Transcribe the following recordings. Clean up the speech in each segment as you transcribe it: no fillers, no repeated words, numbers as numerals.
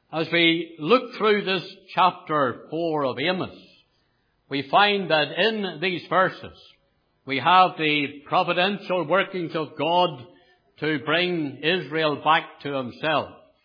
As we look through this chapter 4 of Amos, we find that in these verses we have the providential workings of God to bring Israel back to himself.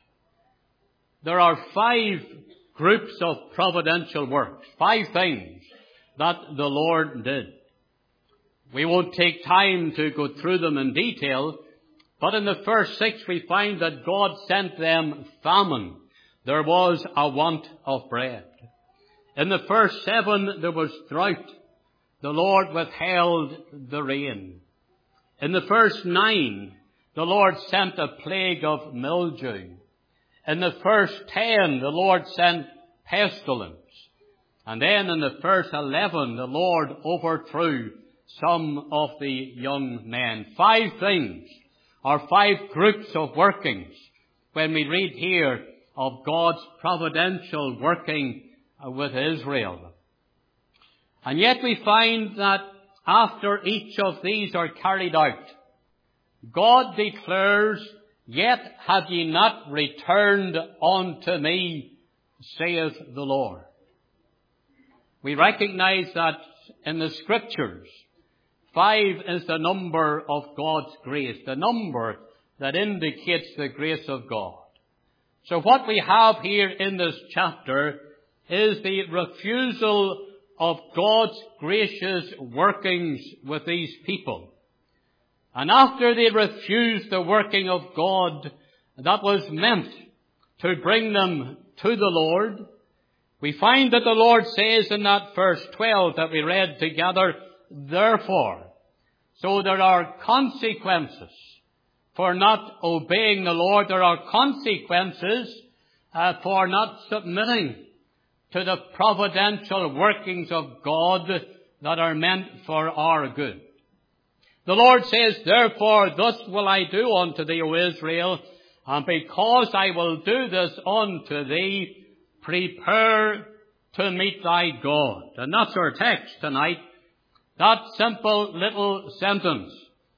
There are 5 groups of providential works, 5 things that the Lord did. We won't take time to go through them in detail, but in the first 6 we find that God sent them famine. There was a want of bread. In the first 7 there was drought. The Lord withheld the rain. In the first 9 the Lord sent a plague of mildew. In the first 10 the Lord sent pestilence. And then in the first 11 the Lord overthrew some of the young men. 5 things, or 5 groups of workings, when we read here of God's providential working with Israel. And yet we find that after each of these are carried out, God declares, "Yet have ye not returned unto me, saith the Lord." We recognize that in the Scriptures, 5 is the number of God's grace, the number that indicates the grace of God. So what we have here in this chapter is the refusal of God's gracious workings with these people. And after they refused the working of God that was meant to bring them to the Lord, we find that the Lord says in that verse 12 that we read together, "Therefore." So there are consequences for not obeying the Lord. There are consequences for not submitting to the providential workings of God that are meant for our good. The Lord says, "Therefore thus will I do unto thee, O Israel, and because I will do this unto thee, prepare to meet thy God." And that's our text tonight. That simple little sentence.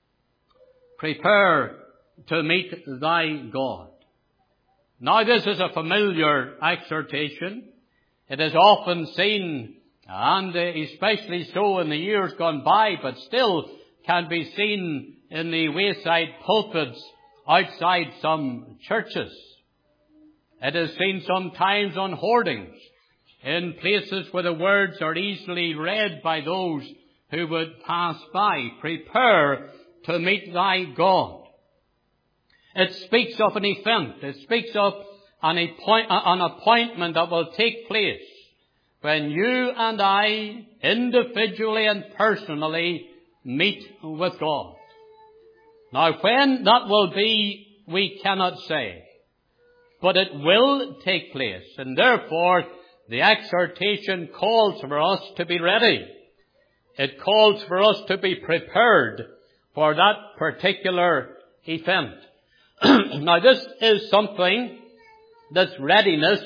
Prepare to meet thy God. Now this is a familiar exhortation. It is often seen, and especially so in the years gone by, but still can be seen in the wayside pulpits outside some churches. It is seen sometimes on hoardings in places where the words are easily read by those who would pass by. Prepare to meet thy God. It speaks of an event. It speaks of an appointment that will take place when you and I, individually and personally, meet with God. Now, when that will be, we cannot say. But it will take place, and therefore the exhortation calls for us to be ready. It calls for us to be prepared for that particular event. Now, this is something, this readiness,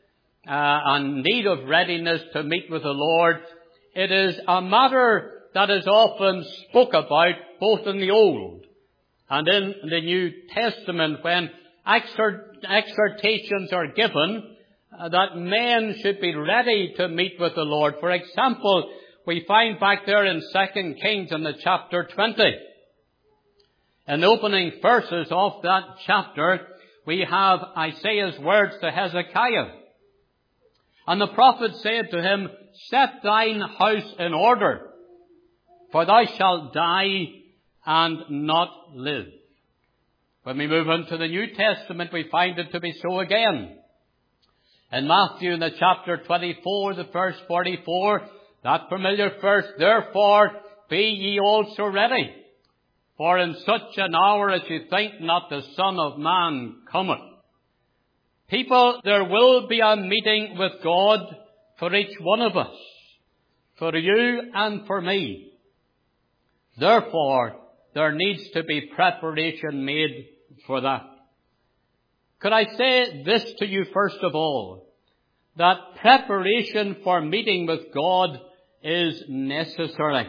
and need of readiness to meet with the Lord. It is a matter that is often spoke about both in the Old and in the New Testament when exhortations are given that men should be ready to meet with the Lord. For example, we find back there in 2 Kings in the chapter 20. In the opening verses of that chapter, we have Isaiah's words to Hezekiah. "And the prophet said to him, Set thine house in order, for thou shalt die and not live." When we move into the New Testament, we find it to be so again. In Matthew in the chapter 24, the verse 44, that familiar verse, "Therefore be ye also ready, for in such an hour as you think not the Son of Man cometh." People, there will be a meeting with God for each one of us, for you and for me. Therefore, there needs to be preparation made for that. Could I say this to you first of all, that preparation for meeting with God is necessary.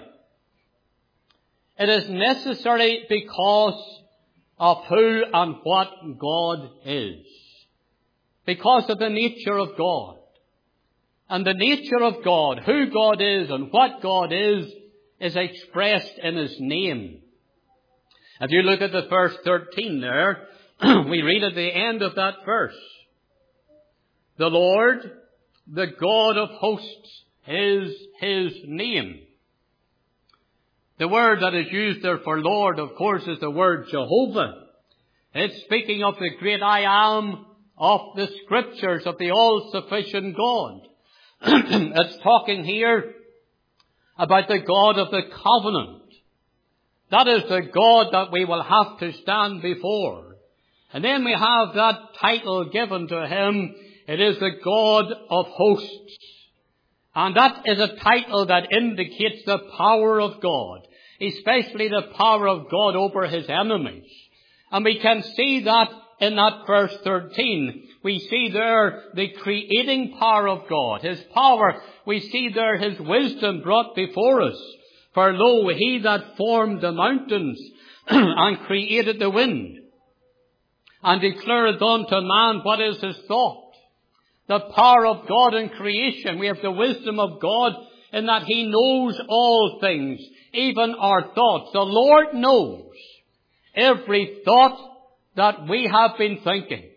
It is necessary because of who and what God is. because of the nature of God. And the nature of God, who God is and what God is expressed in His name. If you look at the verse 13 there, we read at the end of that verse, the Lord, the God of hosts, is His name. The word that is used there for Lord, of course, is the word Jehovah. It's speaking of the great I am of the Scriptures, of the all-sufficient God. It's talking here about the God of the covenant. That is the God that we will have to stand before. And then we have that title given to Him. It is the God of hosts. And that is a title that indicates the power of God, especially the power of God over His enemies. And we can see that in that verse 13. We see there the creating power of God, His power. We see there His wisdom brought before us. For lo, He that formed the mountains and created the wind, and declareth unto man what is his thought. The power of God in creation. We have the wisdom of God in that He knows all things, even our thoughts. The Lord knows every thought that we have been thinking.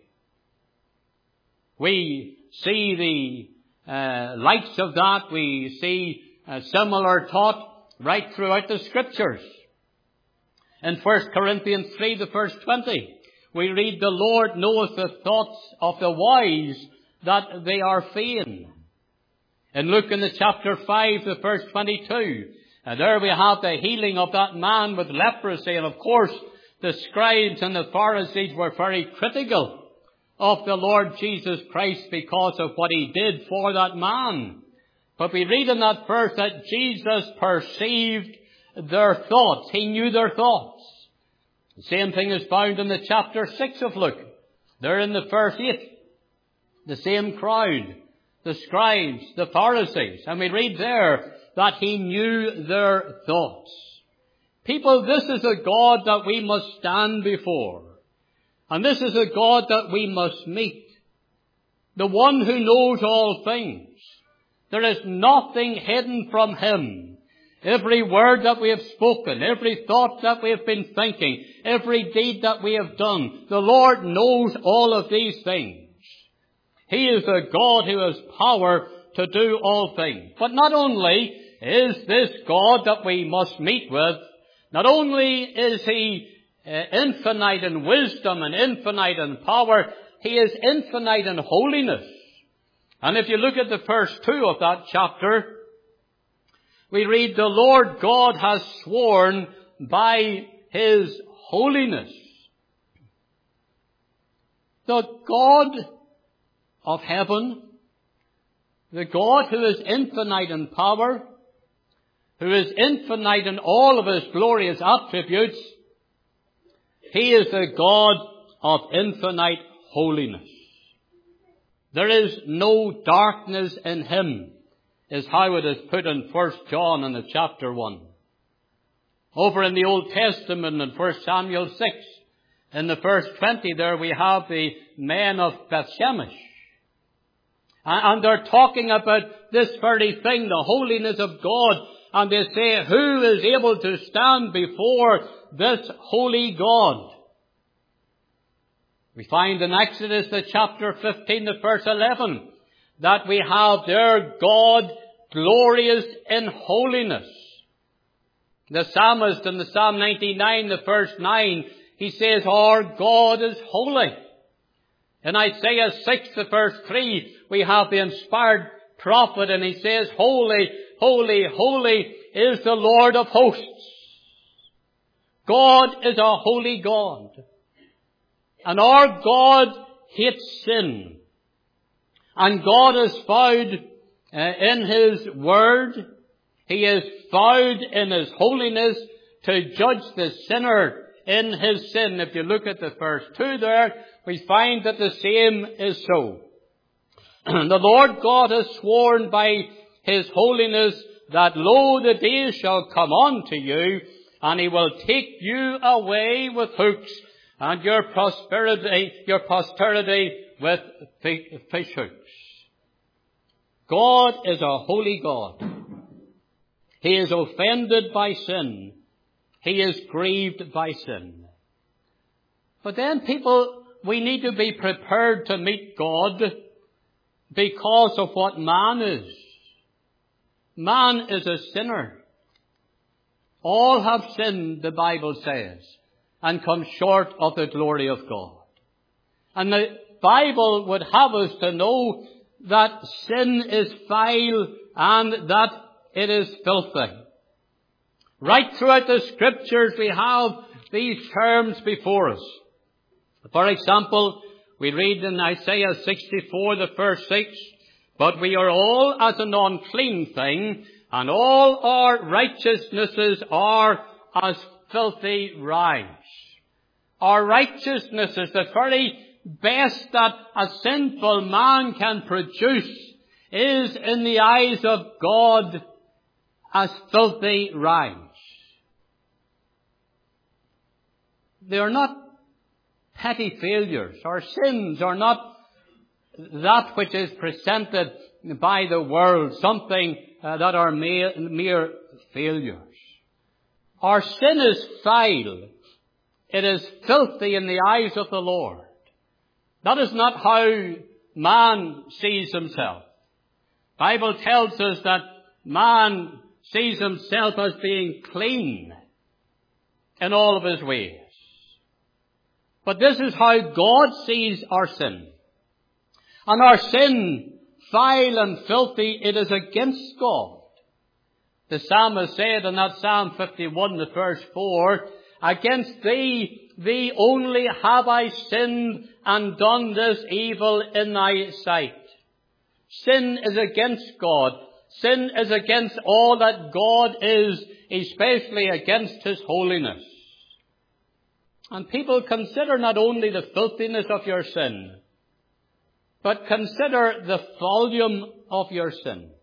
We see the likes of that. We see a similar thought right throughout the Scriptures. In 1 Corinthians 3, the verse 20, we read, the Lord knoweth the thoughts of the wise, that they are vain. In Luke in the chapter 5, the verse 22, and there we have the healing of that man with leprosy. And of course, the scribes and the Pharisees were very critical of the Lord Jesus Christ because of what He did for that man. But we read in that verse that Jesus perceived their thoughts. He knew their thoughts. The same thing is found in the chapter 6 of Luke. There in the verse 8. The same crowd, the scribes, the Pharisees. And we read there that He knew their thoughts. People, this is a God that we must stand before. And this is a God that we must meet. The one who knows all things. There is nothing hidden from Him. Every word that we have spoken, every thought that we have been thinking, every deed that we have done, the Lord knows all of these things. He is a God who has power to do all things. But not only is this God that we must meet with, not only is He infinite in wisdom and infinite in power, He is infinite in holiness. And if you look at the verse 2 of that chapter, we read, the Lord God has sworn by His holiness. The God of heaven, the God who is infinite in power, who is infinite in all of His glorious attributes, He is a God of infinite holiness. There is no darkness in Him, is how it is put in 1 John in the chapter 1. Over in the Old Testament in 1 Samuel 6, in the verse 20 there we have the men of Bethshemesh. And they're talking about this very thing, the holiness of God. And they say, who is able to stand before this holy God? We find in Exodus, the chapter 15, the verse 11, that we have there God glorious in holiness. The psalmist in the Psalm 99, the verse 9, he says, our God is holy. In Isaiah 6, the verse 3, we have the inspired prophet, and he says, holy, holy, holy is the Lord of hosts. God is a holy God. And our God hates sin. And God is found in His Word. He is found in His holiness to judge the sinner in his sin. If you look at the verse 2 there, we find that the same is so. The Lord God has sworn by His holiness that, lo, the days shall come unto you, and He will take you away with hooks, and your posterity with fish hooks. God is a holy God. He is offended by sin. He is grieved by sin. But then we need to be prepared to meet God because of what man is. Man is a sinner. All have sinned, the Bible says, and come short of the glory of God. And the Bible would have us to know that sin is vile and that it is filthy. Right throughout the Scriptures we have these terms before us. For example, we read in Isaiah 64, the first 6, "But we are all as an unclean thing, and all our righteousnesses are as filthy rags." Our righteousness is the very best that a sinful man can produce is in the eyes of God as filthy rags. They are not petty failures. Our sins are not that which is presented by the world, something that are mere failures. Our sin is vile. It is filthy in the eyes of the Lord. That is not how man sees himself. The Bible tells us that man sees himself as being clean in all of his ways. But this is how God sees our sin. And our sin, vile and filthy, it is against God. The psalmist said in that Psalm 51, the verse 4, "Against thee only have I sinned and done this evil in thy sight." Sin is against God. Sin is against all that God is, especially against His holiness. And people, consider not only the filthiness of your sin, but consider the volume of your sin.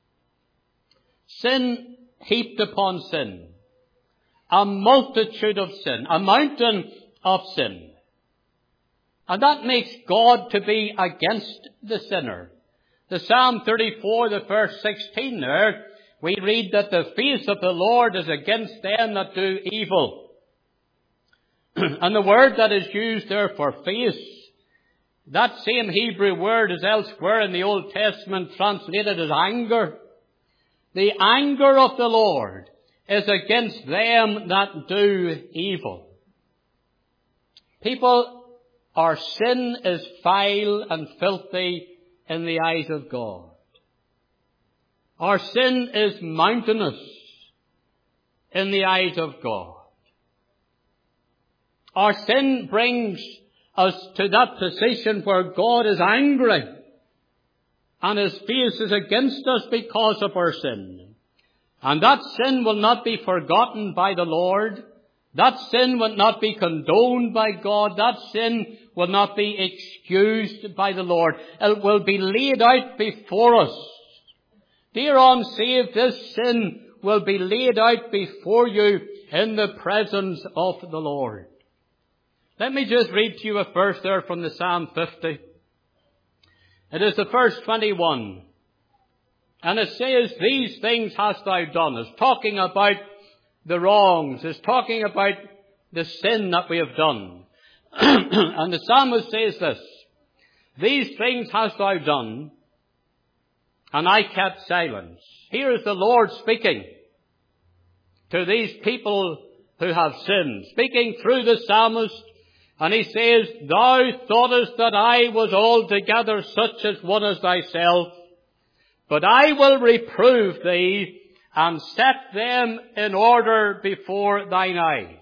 Sin heaped upon sin. A multitude of sin. A mountain of sin. And that makes God to be against the sinner. The Psalm 34, the verse 16 there, we read that the face of the Lord is against them that do evil. And the word that is used there for face, that same Hebrew word is elsewhere in the Old Testament translated as anger. The anger of the Lord is against them that do evil. People, our sin is vile and filthy in the eyes of God. Our sin is mountainous in the eyes of God. Our sin brings us to that position where God is angry and His face is against us because of our sin. And that sin will not be forgotten by the Lord. That sin will not be condoned by God. That sin will not be excused by the Lord. It will be laid out before us. Dear unsaved, this sin will be laid out before you in the presence of the Lord. Let me just read to you a verse there from the Psalm 50. It is the verse 21. And it says, "These things hast thou done." It's talking about the wrongs. It's talking about the sin that we have done. And the psalmist says this, "These things hast thou done, and I kept silence." Here is the Lord speaking to these people who have sinned, speaking through the psalmist. And he says, "Thou thoughtest that I was altogether such as one as thyself, but I will reprove thee and set them in order before thine eyes."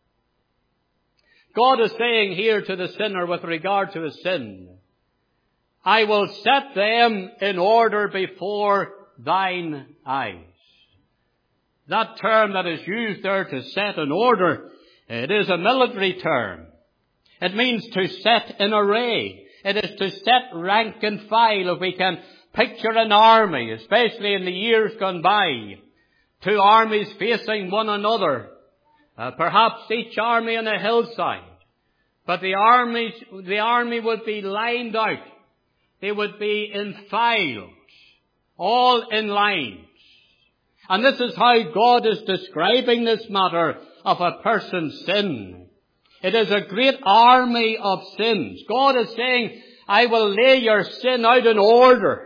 God is saying here to the sinner with regard to his sin, "I will set them in order before thine eyes." That term that is used there to set in order, it is a military term. It means to set in array. It is to set rank and file. If we can picture an army, especially in the years gone by, two armies facing one another, perhaps each army on a hillside, But the army would be lined out. They would be in files, all in lines. And this is how God is describing this matter of a person's sin. It is a great army of sins. God is saying, I will lay your sin out in order.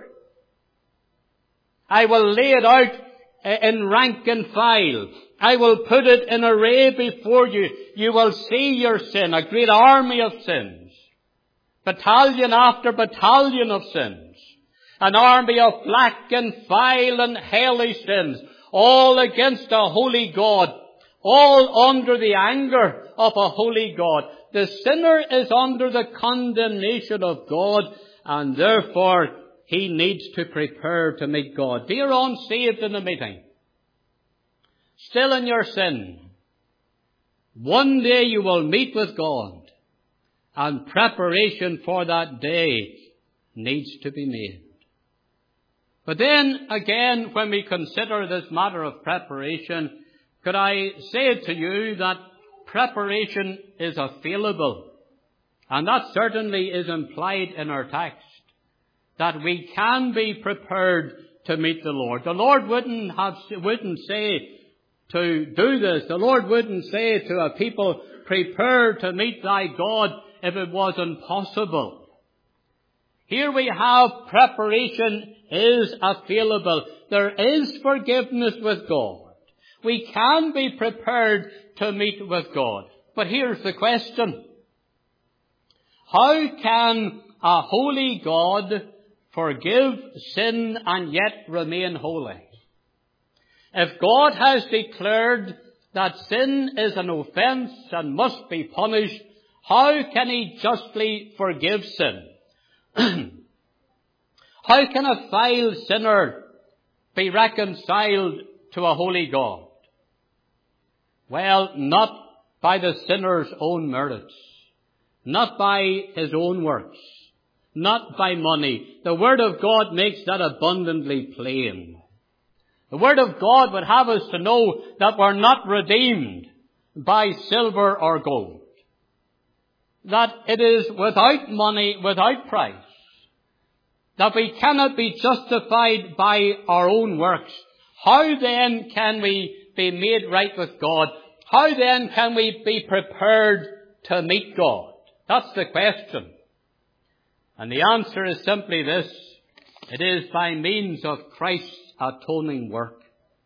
I will lay it out in rank and file. I will put it in array before you. You will see your sin, a great army of sins. Battalion after battalion of sins. An army of black and vile and hellish sins, all against a holy God, all under the anger of a holy God. The sinner is under the condemnation of God, and therefore he needs to prepare to meet God. Dear unsaved in the meeting, still in your sin, one day you will meet with God, and preparation for that day needs to be made. But then again, when we consider this matter of preparation, could I say to you that preparation is available? And that certainly is implied in our text, that we can be prepared to meet the Lord. The Lord wouldn't say to do this. The Lord wouldn't say to a people, prepare to meet thy God, if it was impossible. Here we have preparation is available. There is forgiveness with God. We can be prepared to meet with God. But here's the question. How can a holy God forgive sin and yet remain holy? If God has declared that sin is an offence and must be punished, how can he justly forgive sin? How can a vile sinner be reconciled to a holy God? Well, not by the sinner's own merits, not by his own works, not by money. The Word of God makes that abundantly plain. The Word of God would have us to know that we're not redeemed by silver or gold, that it is without money, without price, that we cannot be justified by our own works. How then can we be made right with God? How then can we be prepared to meet God? That's the question. And the answer is simply this. It is by means of Christ's atoning work.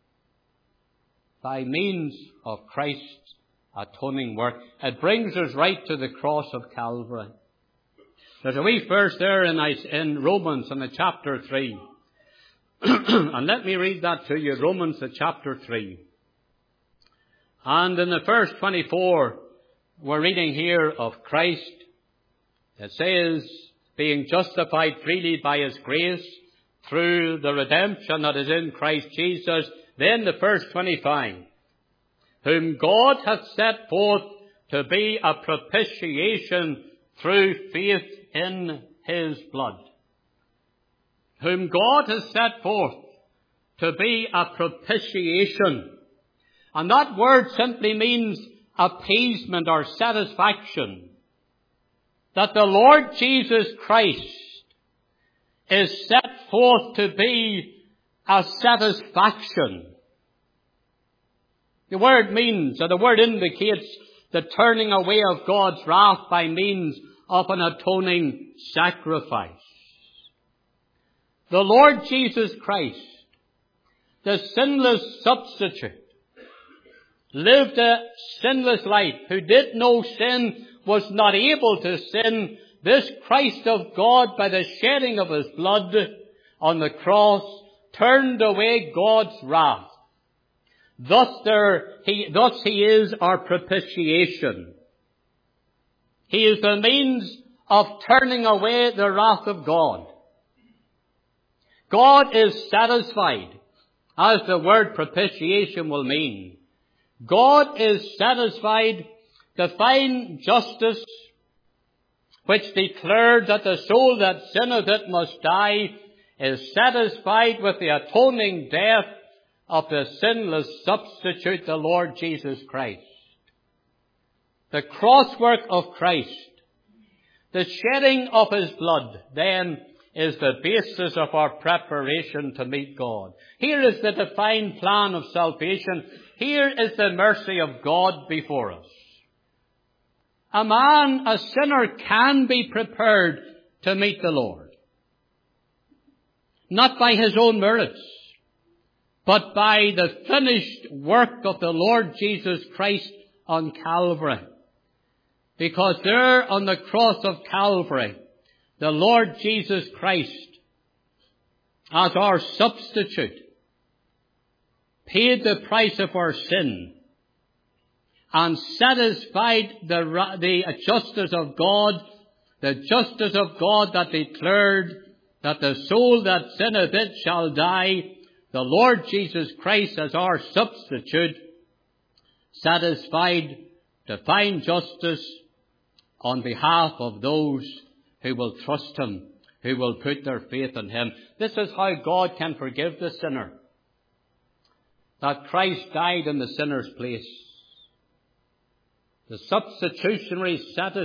By means of Christ's atoning work. It brings us right to the cross of Calvary. There's a wee verse there in Romans in the chapter 3. And let me read that to you. Romans the chapter 3. And in the verse 24, we're reading here of Christ. It says, being justified freely by his grace through the redemption that is in Christ Jesus. Then the verse 25. Whom God hath set forth to be a propitiation through faith in his blood. Whom God has set forth to be a propitiation. And that word simply means appeasement or satisfaction. That the Lord Jesus Christ is set forth to be a satisfaction. The word means, or the word indicates, the turning away of God's wrath by means of an atoning sacrifice. The Lord Jesus Christ, the sinless substitute, lived a sinless life, who did no sin, was not able to sin. This Christ of God, by the shedding of his blood on the cross, turned away God's wrath. Thus he is our propitiation. He is the means of turning away the wrath of God. God is satisfied, as the word propitiation will mean. God is satisfied. Divine justice, which declared that the soul that sinneth it must die, is satisfied with the atoning death of the sinless substitute, the Lord Jesus Christ. the cross-work of Christ, the shedding of His blood, then is the basis of our preparation to meet God. Here is the defined plan of salvation. Here is the mercy of God before us. A man, a sinner, can be prepared to meet the Lord. Not by his own merits, but by the finished work of the Lord Jesus Christ on Calvary. Because there on the cross of Calvary, the Lord Jesus Christ, as our substitute, paid the price of our sin and satisfied the justice of God, the justice of God that declared that the soul that sinneth it shall die. The Lord Jesus Christ, as our substitute, satisfied divine justice on behalf of those who will trust Him, who will put their faith in Him. This is how God can forgive the sinner. That Christ died in the sinner's place. The substitutionary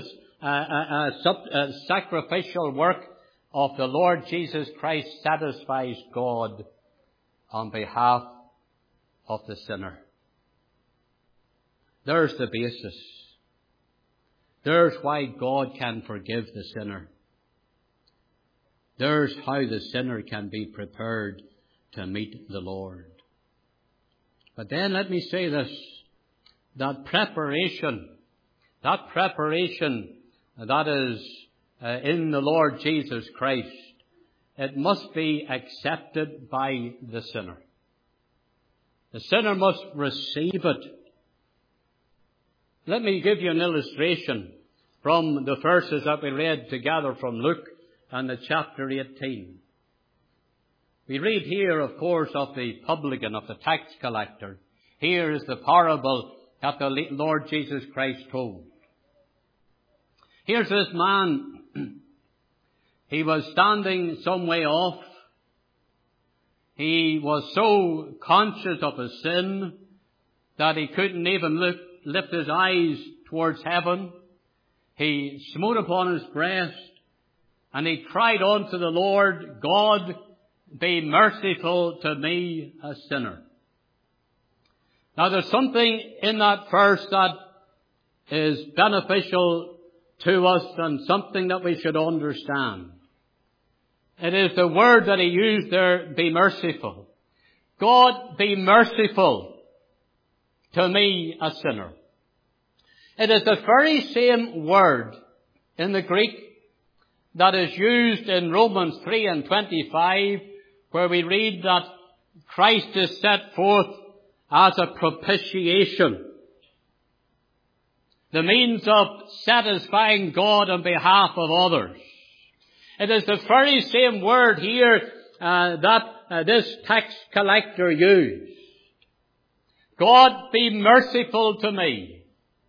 sacrificial work of the Lord Jesus Christ satisfies God on behalf of the sinner. There's the basis. There's why God can forgive the sinner. There's how the sinner can be prepared to meet the Lord. But then let me say this, that preparation that is in the Lord Jesus Christ, it must be accepted by the sinner. The sinner must receive it. Let me give you an illustration from the verses that we read together from Luke and the chapter 18. We read here, of course, of the publican, of the tax collector. Here is the parable that the Lord Jesus Christ told. Here's this man. He was standing some way off. He was so conscious of his sin that he couldn't even lift his eyes towards heaven. He smote upon his breast and he cried unto the Lord, God, be merciful to me, a sinner. Now there's something in that verse that is beneficial to us and something that we should understand. It is the word that he used there, be merciful. God, be merciful to me, a sinner. It is the very same word in the Greek that is used in Romans 3:25, where we read that Christ is set forth as a propitiation, the means of satisfying God on behalf of others. It is the very same word here that this tax collector used. God, be merciful to me.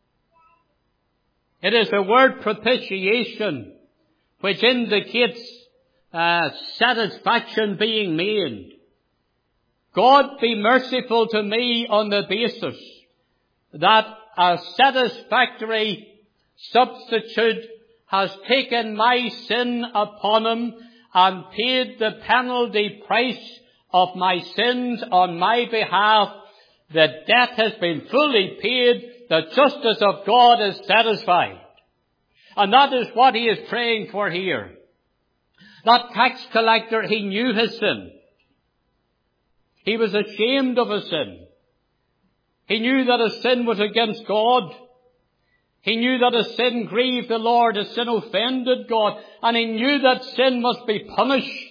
It is the word propitiation, which indicates satisfaction being made. God, be merciful to me on the basis that a satisfactory substitute has taken my sin upon Him and paid the penalty price of my sins on my behalf. The debt has been fully paid. The justice of God is satisfied. And that is what he is praying for here. That tax collector, he knew his sin. He was ashamed of his sin. He knew that his sin was against God. He knew that his sin grieved the Lord, his sin offended God, and he knew that sin must be punished.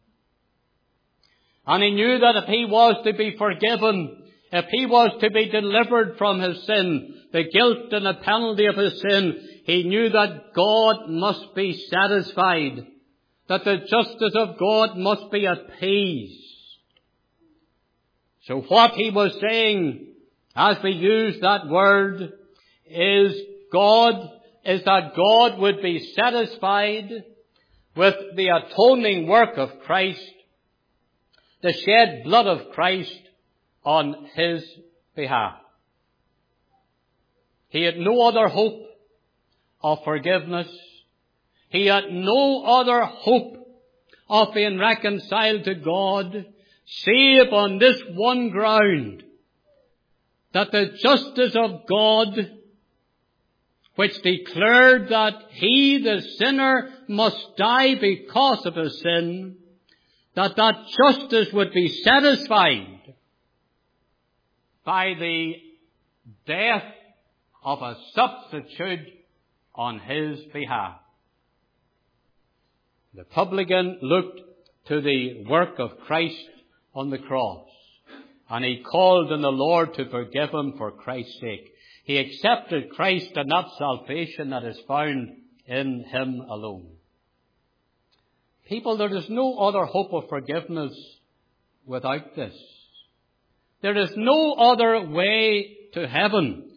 And he knew that if he was to be forgiven, if he was to be delivered from his sin, the guilt and the penalty of his sin, he knew that God must be satisfied, that the justice of God must be appeased. So what he was saying, as we use that word, is that God would be satisfied with the atoning work of Christ, the shed blood of Christ on his behalf. He had no other hope of forgiveness. He had no other hope of being reconciled to God, save on this one ground, that the justice of God, which declared that he, the sinner, must die because of his sin, that justice would be satisfied by the death of a substitute on his behalf. The publican looked to the work of Christ on the cross, and he called on the Lord to forgive him for Christ's sake. He accepted Christ and that salvation that is found in him alone. People, there is no other hope of forgiveness without this. There is no other way to heaven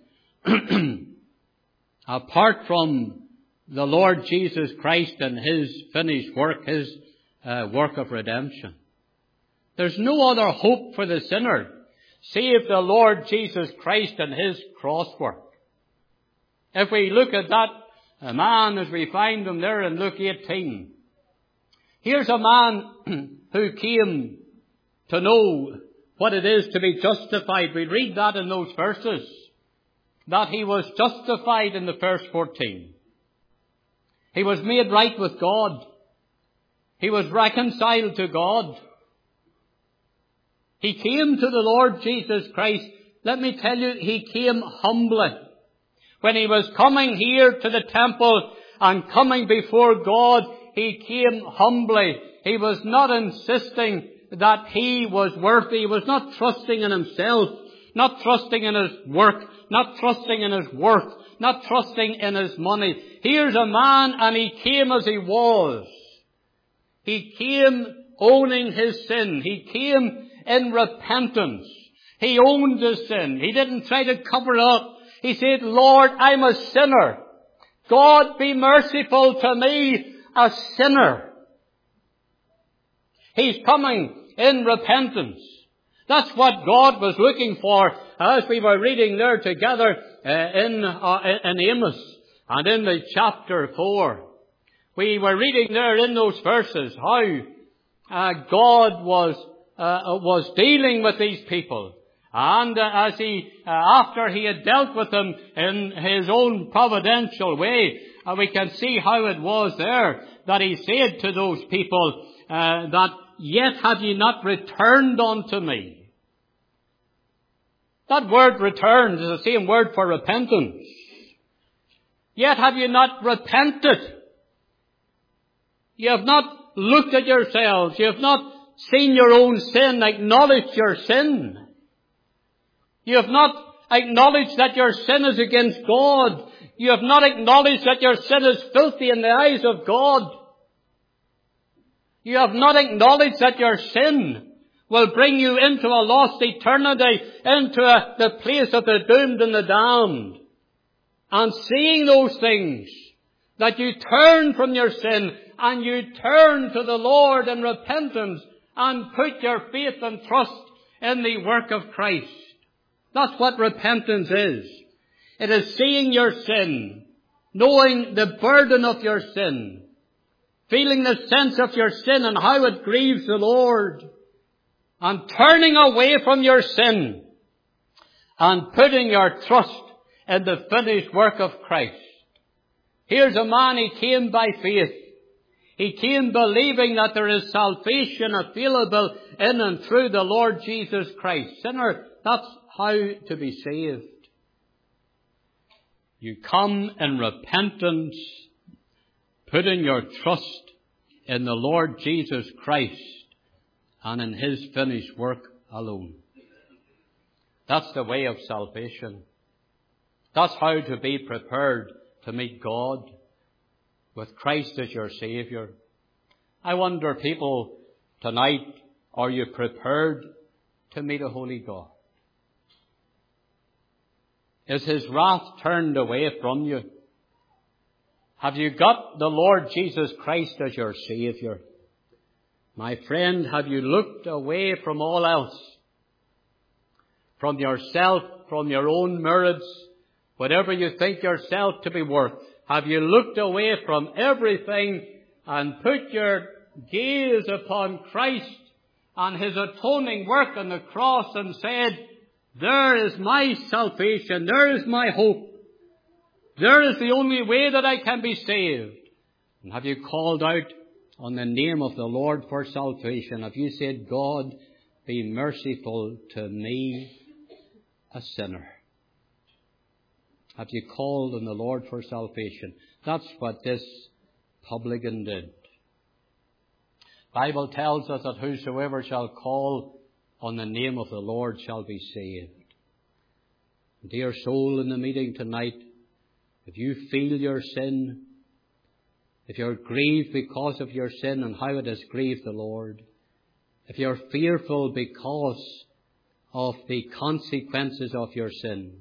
apart from the Lord Jesus Christ and his finished work, his work of redemption. There's no other hope for the sinner save the Lord Jesus Christ and his cross work. If we look at that man as we find him there in Luke 18, here's a man who came to know what it is to be justified. We read that in those verses, that he was justified in the verse 14. He was made right with God. He was reconciled to God. He came to the Lord Jesus Christ. Let me tell you, he came humbly. When he was coming here to the temple and coming before God, he came humbly. He was not insisting that he was worthy. He was not trusting in himself, not trusting in his work, not trusting in his worth, not trusting in his money. Here's a man, and he came as he was. He came owning his sin. He came in repentance. He owned his sin. He didn't try to cover it up. He said, Lord, I'm a sinner. God, be merciful to me, a sinner. He's coming in repentance. That's what God was looking for as we were reading there together in Amos and in the chapter 4. We were reading there in those verses how God was dealing with these people. And as after he had dealt with them in his own providential way, we can see how it was there that he said to those people that, yet have ye not returned unto me. That word returned is the same word for repentance. Yet have you not repented. You have not looked at yourselves. You have not seen your own sin, acknowledged your sin. You have not acknowledged that your sin is against God. You have not acknowledged that your sin is filthy in the eyes of God. You have not acknowledged that your sin will bring you into a lost eternity, into the place of the doomed and the damned. And seeing those things, that you turn from your sin and you turn to the Lord in repentance and put your faith and trust in the work of Christ. That's what repentance is. It is seeing your sin, knowing the burden of your sin, feeling the sense of your sin and how it grieves the Lord, and turning away from your sin and putting your trust in the finished work of Christ. Here's a man, he came by faith. He came believing that there is salvation available in and through the Lord Jesus Christ. Sinner, that's how to be saved. You come in repentance, putting your trust in the Lord Jesus Christ and in his finished work alone. That's the way of salvation. That's how to be prepared to meet God with Christ as your Saviour. I wonder, people, tonight, are you prepared to meet a holy God? Is his wrath turned away from you? Have you got the Lord Jesus Christ as your Saviour? My friend, have you looked away from all else? From yourself, from your own merits, whatever you think yourself to be worth? Have you looked away from everything and put your gaze upon Christ and His atoning work on the cross and said, there is my salvation, there is my hope, there is the only way that I can be saved? And have you called out on the name of the Lord for salvation? Have you said, God, be merciful to me, a sinner? Have you called on the Lord for salvation? That's what this publican did. The Bible tells us that whosoever shall call on the name of the Lord shall be saved. Dear soul in the meeting tonight, if you feel your sin, if you're grieved because of your sin and how it has grieved the Lord, if you're fearful because of the consequences of your sin,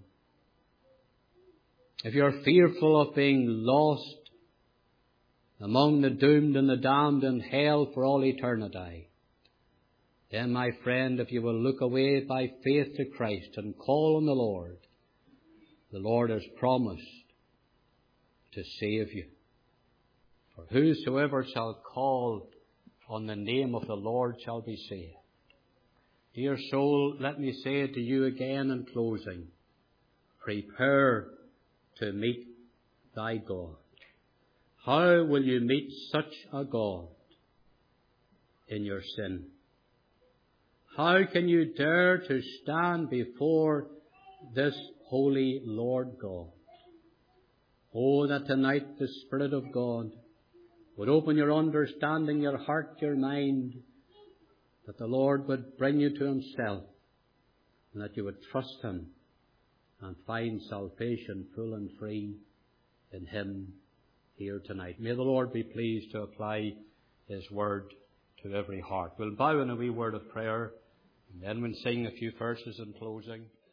if you're fearful of being lost among the doomed and the damned in hell for all eternity, then, my friend, if you will look away by faith to Christ and call on the Lord has promised to save you. For whosoever shall call on the name of the Lord shall be saved. Dear soul, let me say it to you again in closing. Prepare to meet thy God. How will you meet such a God in your sin? How can you dare to stand before this holy Lord God? Oh, that tonight the Spirit of God would open your understanding, your heart, your mind, that the Lord would bring you to Himself, and that you would trust Him and find salvation full and free in Him here tonight. May the Lord be pleased to apply His word to every heart. We'll bow in a wee word of prayer, and then we'll sing a few verses in closing.